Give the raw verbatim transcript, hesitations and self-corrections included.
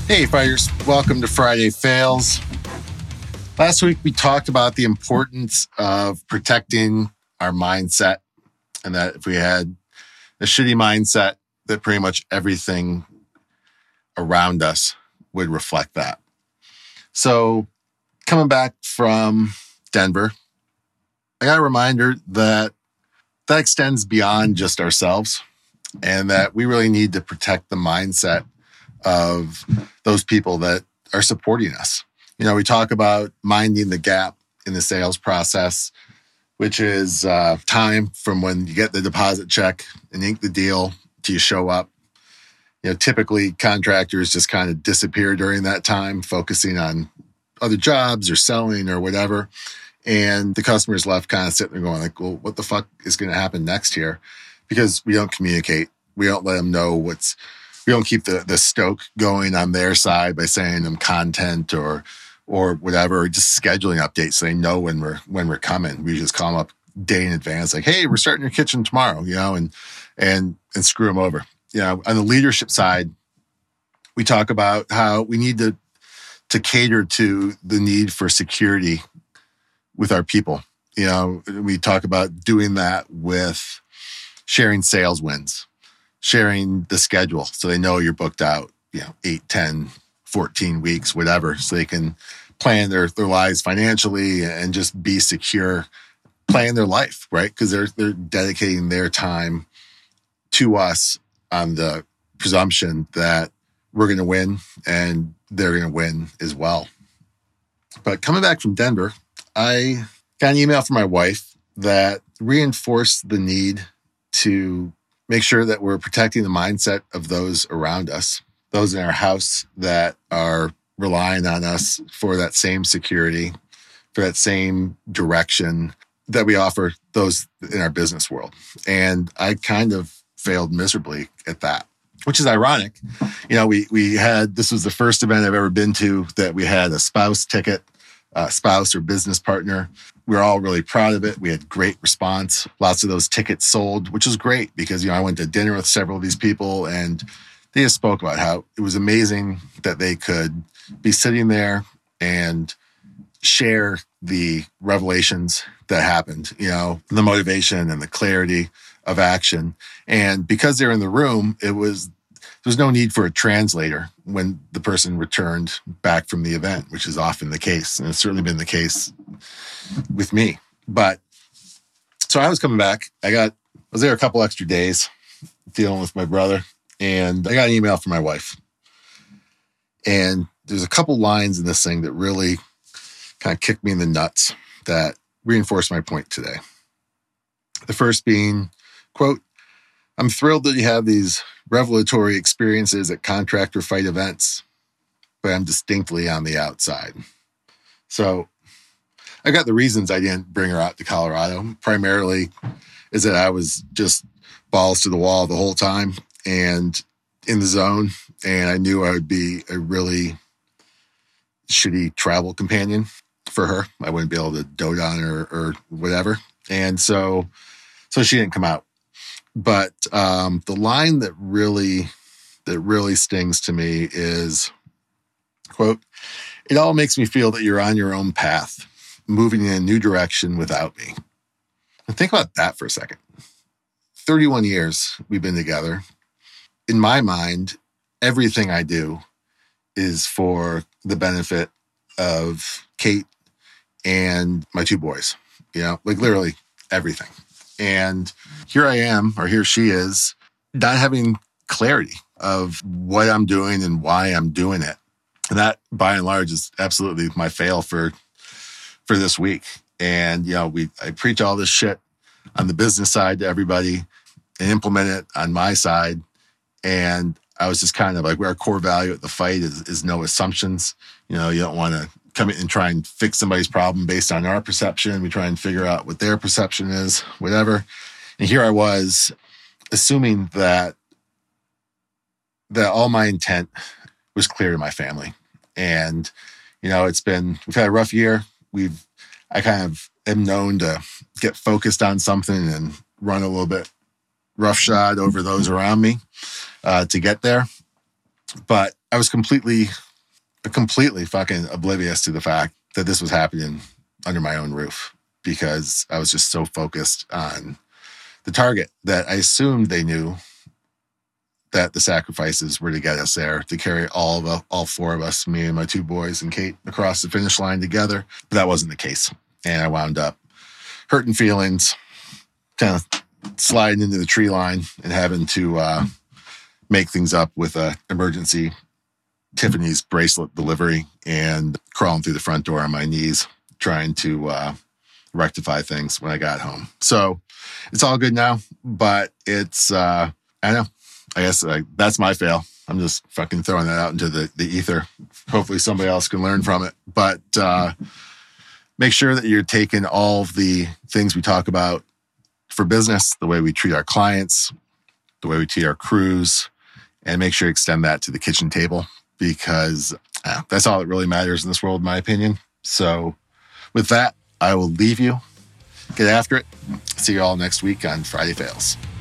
Hey, fighters. Welcome to Friday Fails. Last week, we talked about the importance of protecting our mindset, and that if we had a shitty mindset, that pretty much everything around us would reflect that. So coming back from Denver, I got a reminder that that extends beyond just ourselves, and that we really need to protect the mindset of those people that are supporting us. You know, we talk about minding the gap in the sales process, which is uh, time from when you get the deposit check and ink the deal to you show up. You know, typically contractors just kind of disappear during that time, focusing on other jobs or selling or whatever. And the customer's left kind of sitting there going like, well, what the fuck is going to happen next here? Because we don't communicate. We don't let them know what's, we don't keep the, the stoke going on their side by sending them content or or whatever, or just scheduling updates so they know when we're when we're coming. We just call them up day in advance, like, hey, we're starting your kitchen tomorrow, you know, and and and screw them over. You know, on the leadership side, we talk about how we need to to cater to the need for security with our people. You know, we talk about doing that with sharing sales wins, sharing the schedule so they know you're booked out, you know, eight, ten, fourteen weeks, whatever, so they can plan their, their lives financially and just be secure, plan their life, right? Because they're they're dedicating their time to us on the presumption that we're going to win and they're going to win as well. But coming back from Denver, I got an email from my wife that reinforced the need to make sure that we're protecting the mindset of those around us, those in our house that are relying on us for that same security, for that same direction that we offer those in our business world. And I kind of failed miserably at that, which is ironic. You know, we we had, this was the first event I've ever been to that we had a spouse ticket, uh, spouse or business partner. We were all really proud of it. We had great response. Lots of those tickets sold, which was great because, you know, I went to dinner with several of these people and they just spoke about how it was amazing that they could be sitting there and share the revelations that happened, you know, the motivation and the clarity of action. And because they're in the room, it was, there was no need for a translator when the person returned back from the event, which is often the case. And it's certainly been the case with me. But so I was coming back. I got, I was there a couple extra days dealing with my brother, and I got an email from my wife. And there's a couple lines in this thing that really kind of kicked me in the nuts that reinforced my point today. The first being, quote, "I'm thrilled that you have these revelatory experiences at contractor fight events, but I'm distinctly on the outside." So I got the reasons I didn't bring her out to Colorado. Primarily is that I was just balls to the wall the whole time and in the zone. And I knew I would be a really shitty travel companion for her. I wouldn't be able to dote on her or whatever. And so, so she didn't come out. But um, the line that really, that really stings to me is, quote, "It all makes me feel that you're on your own path, moving in a new direction without me." And think about that for a second. thirty-one years we've been together. In my mind, everything I do is for the benefit of Kate and my two boys, you know, like literally everything. And here I am, or here she is, not having clarity of what I'm doing and why I'm doing it. And that, by and large, is absolutely my fail for for this week. And, you know, we I preach all this shit on the business side to everybody and implement it on my side. And I was just kind of like, our core value at the fight is, is no assumptions. You know, you don't want to come in and try and fix somebody's problem based on our perception. We try and figure out what their perception is, whatever. And here I was assuming that that all my intent was clear to my family. And, you know, it's been, we've had a rough year. We've, I kind of am known to get focused on something and run a little bit roughshod over those around me uh, to get there. But I was completely, completely fucking oblivious to the fact that this was happening under my own roof because I was just so focused on the target that I assumed they knew that the sacrifices were to get us there, to carry all of all four of us, me and my two boys and Kate, across the finish line together. But that wasn't the case. And I wound up hurting feelings, kind of sliding into the tree line and having to uh, make things up with a emergency Tiffany's bracelet delivery and crawling through the front door on my knees, trying to uh, rectify things when I got home. So it's all good now, but it's, uh, I know, I guess uh, that's my fail. I'm just fucking throwing that out into the, the ether. Hopefully somebody else can learn from it. But uh, make sure that you're taking all of the things we talk about for business, the way we treat our clients, the way we treat our crews, and make sure you extend that to the kitchen table because uh, that's all that really matters in this world, in my opinion. So with that, I will leave you. Get after it. See you all next week on Friday Fails.